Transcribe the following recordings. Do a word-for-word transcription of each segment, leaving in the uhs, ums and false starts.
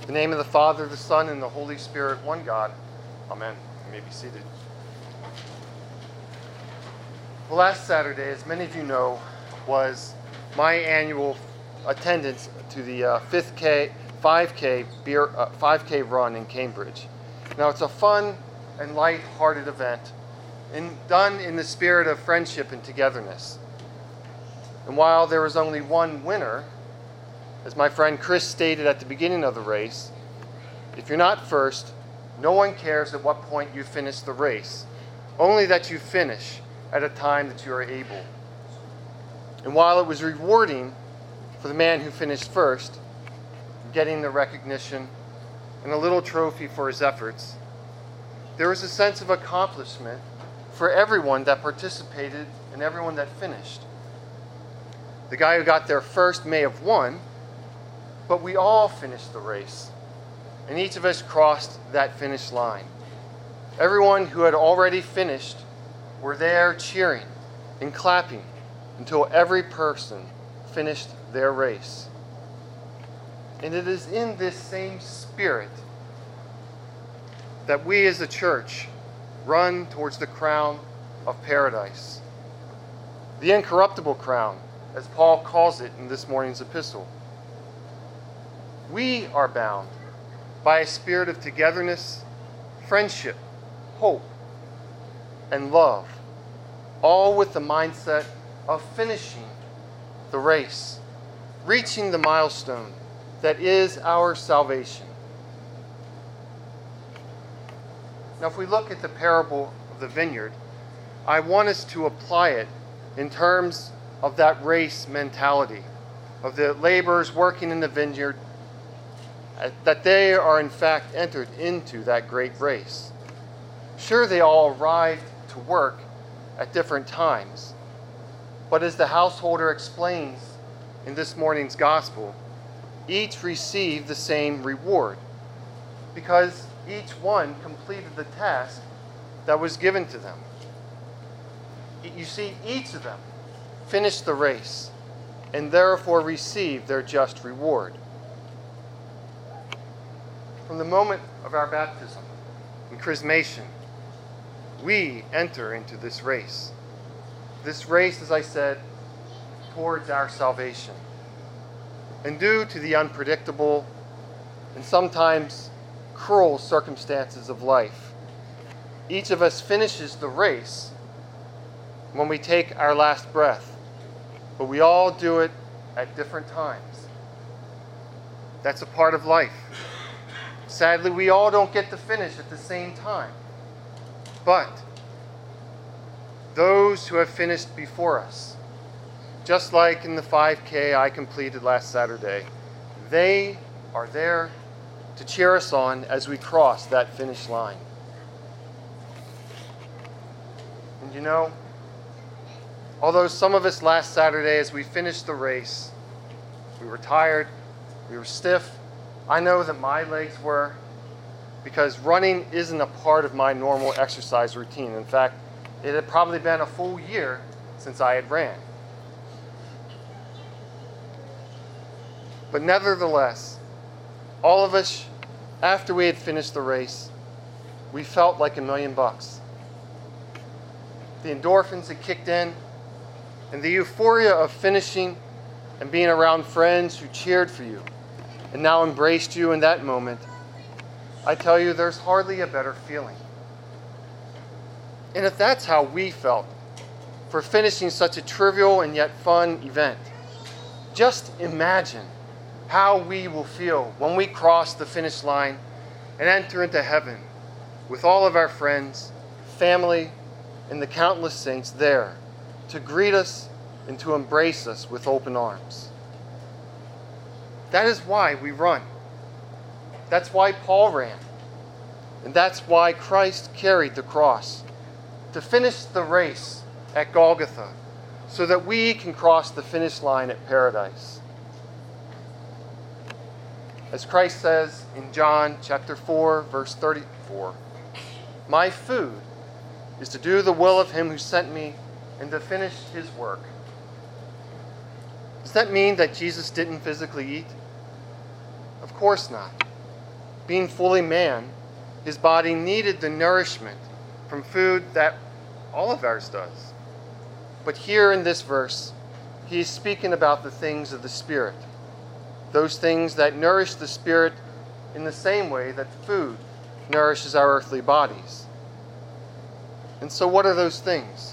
In the name of the Father, the Son, and the Holy Spirit, one God. Amen. You may be seated. Well, last Saturday, as many of you know, was my annual attendance to the uh, fifth K, five K beer, uh, five K run in Cambridge. Now, it's a fun and light-hearted event, and done in the spirit of friendship and togetherness. And while there was only one winner, as my friend Chris stated at the beginning of the race, if you're not first, no one cares at what point you finish the race, only that you finish at a time that you are able. And while it was rewarding for the man who finished first, getting the recognition and a little trophy for his efforts, there was a sense of accomplishment for everyone that participated and everyone that finished. The guy who got there first may have won, but we all finished the race, and each of us crossed that finish line. Everyone who had already finished were there cheering and clapping until every person finished their race. And it is in this same spirit that we as a church run towards the crown of paradise, the incorruptible crown, as Paul calls it in this morning's epistle. We are bound by a spirit of togetherness, friendship, hope, and love, all with the mindset of finishing the race, reaching the milestone that is our salvation. Now, if we look at the parable of the vineyard, I want us to apply it in terms of that race mentality, of the laborers working in the vineyard, that they are in fact entered into that great race. Sure, they all arrived to work at different times, but as the householder explains in this morning's gospel, each received the same reward because each one completed the task that was given to them. You see, each of them finished the race and therefore received their just reward. From the moment of our baptism and chrismation, we enter into this race. This race, as I said, towards our salvation. And due to the unpredictable and sometimes cruel circumstances of life, each of us finishes the race when we take our last breath, but we all do it at different times. That's a part of life. Sadly, we all don't get to finish at the same time. But those who have finished before us, just like in the five K I completed last Saturday, they are there to cheer us on as we cross that finish line. And you know, although some of us last Saturday as we finished the race, we were tired, we were stiff, I know that my legs were, because running isn't a part of my normal exercise routine. In fact, it had probably been a full year since I had ran. But nevertheless, all of us, after we had finished the race, we felt like a million bucks. The endorphins had kicked in, and the euphoria of finishing and being around friends who cheered for you and now embraced you in that moment, I tell you, there's hardly a better feeling. And if that's how we felt for finishing such a trivial and yet fun event, just imagine how we will feel when we cross the finish line and enter into heaven with all of our friends, family, and the countless saints there to greet us and to embrace us with open arms. That is why we run. That's why Paul ran. And that's why Christ carried the cross, to finish the race at Golgotha, so that we can cross the finish line at paradise. As Christ says in John chapter four, verse thirty-four, "My food is to do the will of him who sent me and to finish his work." Does that mean that Jesus didn't physically eat? Of course not. being fully man, his body needed the nourishment from food that all of ours does. But here in this verse, he is speaking about the things of the Spirit, those things that nourish the Spirit in the same way that food nourishes our earthly bodies. And so what are those things?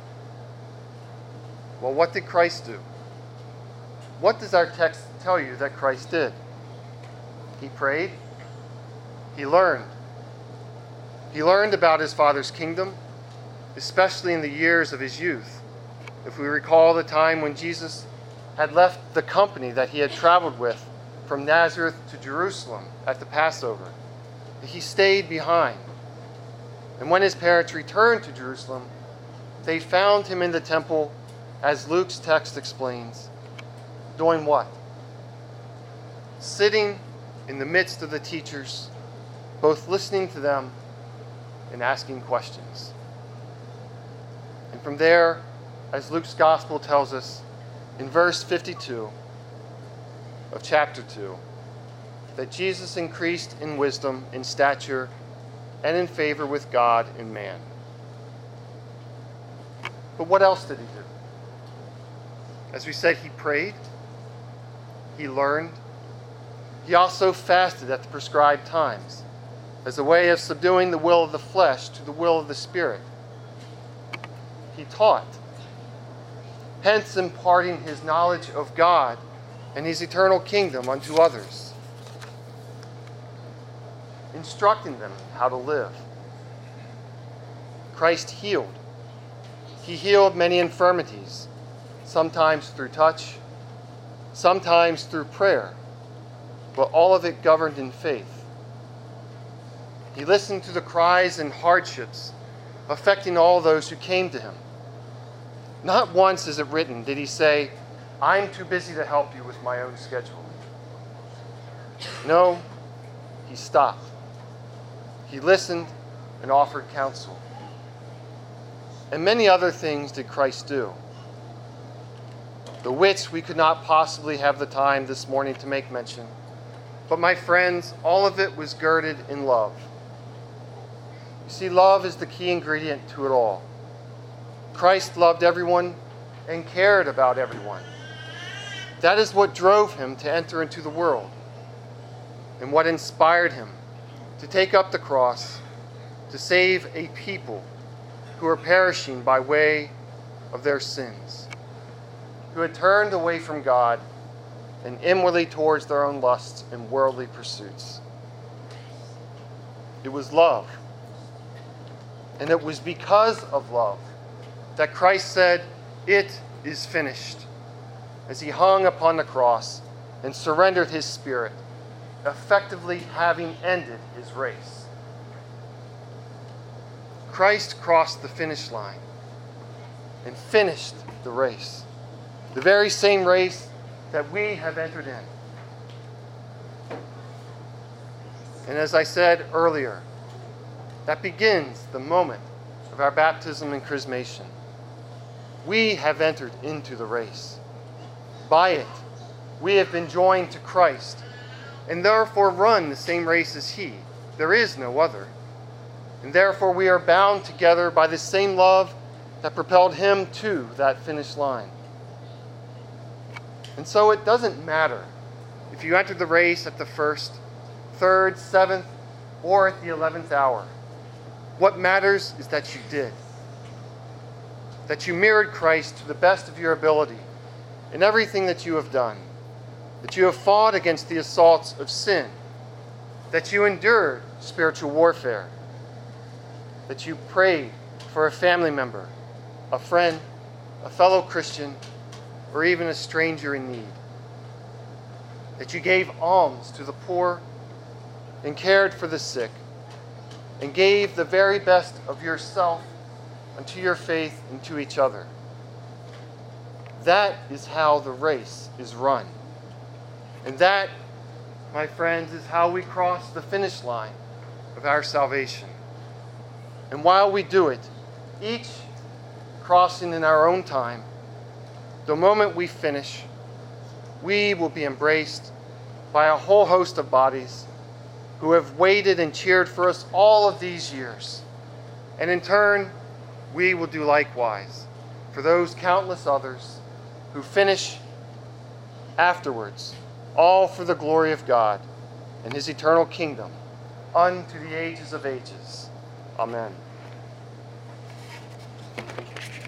Well, what did Christ do? What does our text tell you that Christ did? He prayed. He learned. He learned about his Father's kingdom, especially in the years of his youth. If we recall the time when Jesus had left the company that he had traveled with from Nazareth to Jerusalem at the Passover, he stayed behind. And when his parents returned to Jerusalem, they found him in the temple, as Luke's text explains, doing what? Sitting in the midst of the teachers, both listening to them and asking questions. And from there, as Luke's gospel tells us in verse fifty-two of chapter two, that Jesus increased in wisdom, in stature, and in favor with God and man. But what else did he do? As we said, he prayed, he learned, he also fasted at the prescribed times as a way of subduing the will of the flesh to the will of the Spirit. He taught, hence imparting his knowledge of God and his eternal kingdom unto others, instructing them how to live. Christ healed. He healed many infirmities, sometimes through touch, sometimes through prayer, but all of it governed in faith. He listened to the cries and hardships affecting all those who came to him. Not once is it written did he say, "I'm too busy to help you with my own schedule." No, he stopped. He listened and offered counsel. And many other things did Christ do, the which we could not possibly have the time this morning to make mention. But my friends, all of it was girded in love. You see, love is the key ingredient to it all. Christ loved everyone and cared about everyone. That is what drove him to enter into the world and what inspired him to take up the cross to save a people who are perishing by way of their sins, who had turned away from God and inwardly towards their own lusts and worldly pursuits. It was love. And it was because of love that Christ said, "It is finished," as he hung upon the cross and surrendered his spirit, effectively having ended his race. Christ crossed the finish line and finished the race, the very same race that we have entered in. And as I said earlier, that begins the moment of our baptism and chrismation. We have entered into the race. By it, we have been joined to Christ, and therefore run the same race as he. There is no other. And therefore we are bound together by the same love that propelled him to that finish line. And so it doesn't matter if you entered the race at the first, third, seventh, or at the eleventh hour. What matters is that you did. That you mirrored Christ to the best of your ability in everything that you have done. That you have fought against the assaults of sin. That you endured spiritual warfare. That you prayed for a family member, a friend, a fellow Christian, or even a stranger in need. That you gave alms to the poor and cared for the sick, and gave the very best of yourself unto your faith and to each other. That is how the race is run. And that, my friends, is how we cross the finish line of our salvation. And while we do it, each crossing in our own time, the moment we finish, we will be embraced by a whole host of bodies who have waited and cheered for us all of these years. And in turn, we will do likewise for those countless others who finish afterwards, all for the glory of God and his eternal kingdom, unto the ages of ages. Amen.